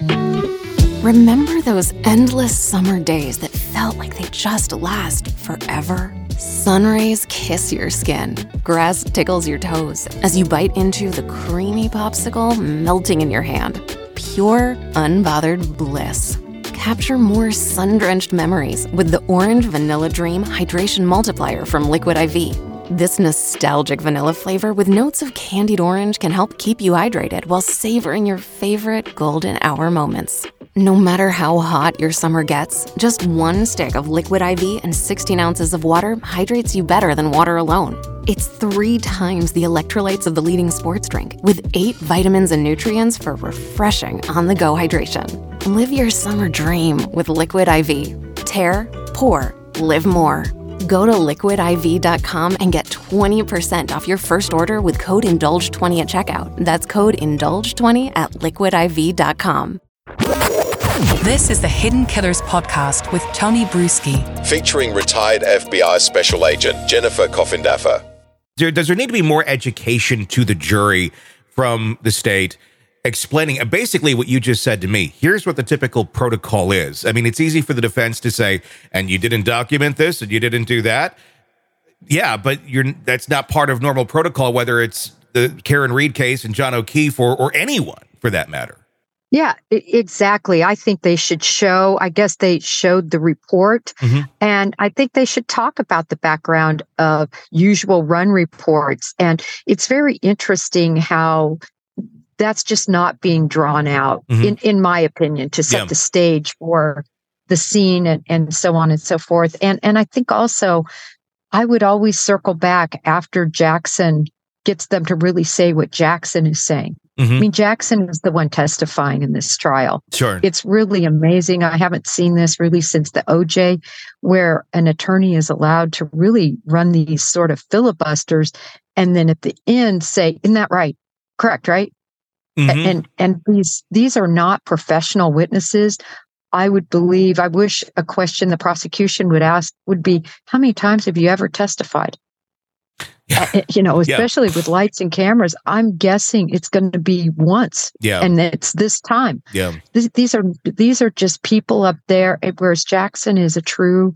Remember those endless summer days that felt like they just last forever? Sun rays kiss your skin. Grass tickles your toes as you bite into the creamy popsicle melting in your hand. Pure, unbothered bliss. Capture more sun-drenched memories with the Orange Vanilla Dream Hydration Multiplier from Liquid IV. This nostalgic vanilla flavor with notes of candied orange can help keep you hydrated while savoring your favorite golden hour moments. No matter how hot your summer gets, just one stick of Liquid IV and 16 ounces of water hydrates you better than water alone. It's 3 times the electrolytes of the leading sports drink, with 8 vitamins and nutrients for refreshing on-the-go hydration. Live your summer dream with Liquid IV. Tear, pour, live more. Go to liquidiv.com and get 20% off your first order with code INDULGE20 at checkout. That's code INDULGE20 at liquidiv.com. This is the Hidden Killers podcast with Tony Bruschi, featuring retired FBI Special Agent Jennifer Coffindaffer. Does there need to be more education to the jury from the state explaining basically what you just said to me? Here's what the typical protocol is. I mean, it's easy for the defense to say, and you didn't document this and you didn't do that. Yeah, but that's not part of normal protocol, whether it's the Karen Read case and John O'Keefe or anyone for that matter. Yeah, exactly. I think they should show, I guess they showed the report, and I think they should talk about the background of usual run reports. And it's very interesting how that's just not being drawn out, in my opinion, to set the stage for the scene and so on and so forth. And I think also I would always circle back after Jackson gets them to really say what Jackson is saying. I mean, Jackson is the one testifying in this trial. Sure. It's really amazing. I haven't seen this really since the OJ, where an attorney is allowed to really run these sort of filibusters and then at the end say, isn't that right? Correct, right? And these are not professional witnesses. I wish a question the prosecution would ask would be, how many times have you ever testified? Especially with lights and cameras, I'm guessing it's going to be once. And it's this time. These are just people up there, whereas Jackson is a true,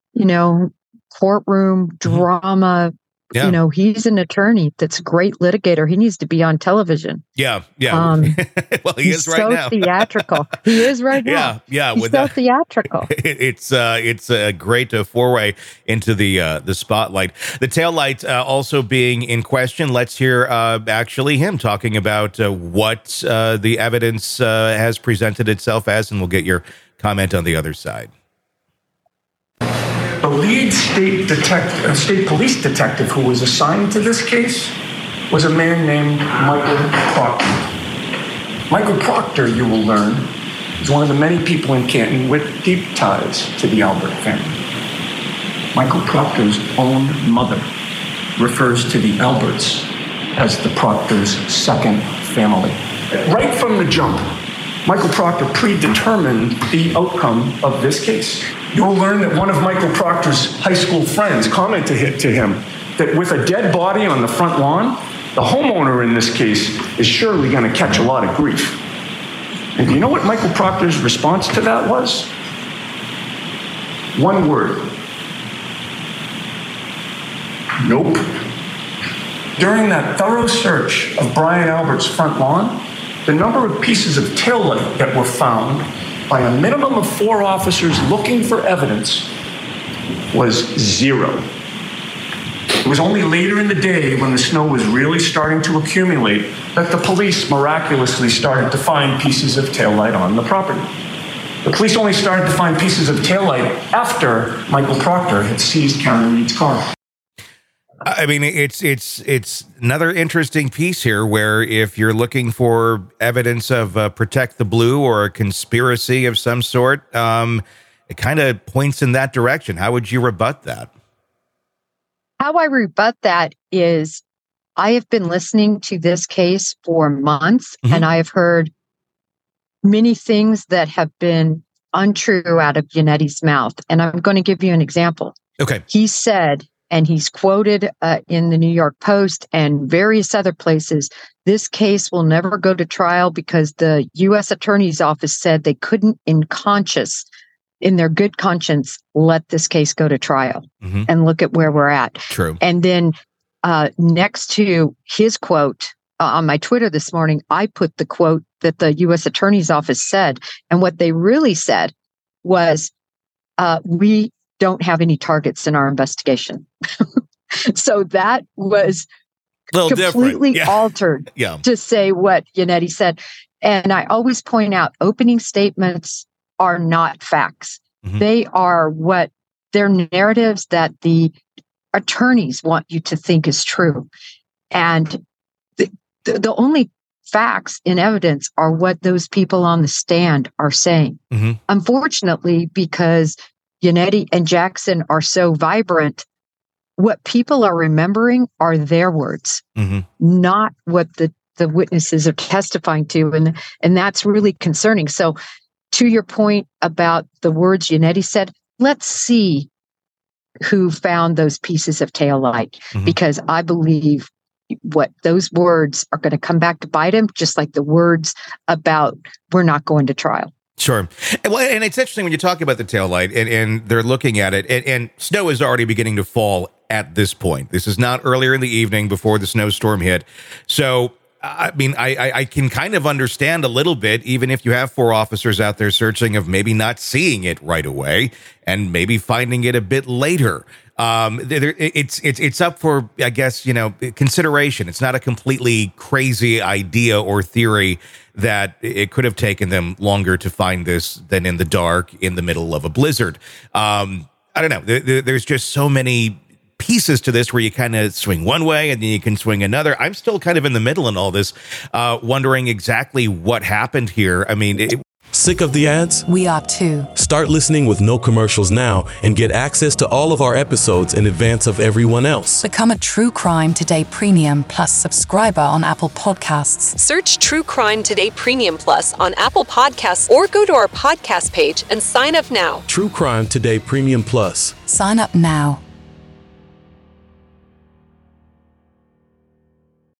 courtroom drama. He's an attorney that's a great litigator. He needs to be on television. Well, he is right now. Theatrical. He is right now. He's so theatrical. It's a great foray into the spotlight. The taillight also being in question. Let's hear actually him talking about what the evidence has presented itself as, and we'll get your comment on the other side. The lead state police detective who was assigned to this case was a man named Michael Proctor. Michael Proctor, you will learn, is one of the many people in Canton with deep ties to the Albert family. Michael Proctor's own mother refers to the Alberts as the Proctor's second family. Right from the jump, Michael Proctor predetermined the outcome of this case. You will learn that one of Michael Proctor's high school friends commented to him that with a dead body on the front lawn, the homeowner in this case is surely going to catch a lot of grief. And do you know what Michael Proctor's response to that was? One word. Nope. During that thorough search of Brian Albert's front lawn, the number of pieces of taillight that were found by a minimum of 4 officers looking for evidence was 0. It was only later in the day, when the snow was really starting to accumulate, that the police miraculously started to find pieces of taillight on the property. The police only started to find pieces of taillight after Michael Proctor had seized Karen Read's car. I mean, it's another interesting piece here where if you're looking for evidence of Protect the Blue or a conspiracy of some sort, it kind of points in that direction. How would you rebut that? How I rebut that is I have been listening to this case for months, and I have heard many things that have been untrue out of Yannetti's mouth. And I'm going to give you an example. Okay. He said, and he's quoted in the New York Post and various other places, this case will never go to trial because the U.S. Attorney's Office said they couldn't, in their good conscience, let this case go to trial. Mm-hmm. And look at where we're at. True. And then next to his quote on my Twitter this morning, I put the quote that the U.S. Attorney's Office said. And what they really said was, we don't have any targets in our investigation. So that was completely altered to say what Yannetti said. And I always point out, opening statements are not facts. Mm-hmm. They are they're narratives that the attorneys want you to think is true. And the only facts in evidence are what those people on the stand are saying. Mm-hmm. Unfortunately, because Yannetti and Jackson are so vibrant, what people are remembering are their words, mm-hmm. not what the witnesses are testifying to. And that's really concerning. So to your point about the words Yannetti said, let's see who found those pieces of taillight, mm-hmm. because I believe what those words are going to come back to bite him, just like the words about we're not going to trial. Sure. And it's interesting when you talk about the taillight and they're looking at it, and snow is already beginning to fall at this point. This is not earlier in the evening before the snowstorm hit. So, I mean, I can kind of understand a little bit, even if you have 4 officers out there searching, of maybe not seeing it right away and maybe finding it a bit later. It's up for, I guess, consideration. It's not a completely crazy idea or theory that it could have taken them longer to find this than in the dark in the middle of a blizzard. I don't know. There's just so many pieces to this where you kind of swing one way and then you can swing another. I'm still kind of in the middle in all this, wondering exactly what happened here. I mean, sick of the ads? We are too. Start listening with no commercials now and get access to all of our episodes in advance of everyone else. Become a True Crime Today Premium Plus subscriber on Apple Podcasts. Search True Crime Today Premium Plus on Apple Podcasts or go to our podcast page and sign up now. True Crime Today Premium Plus. Sign up now.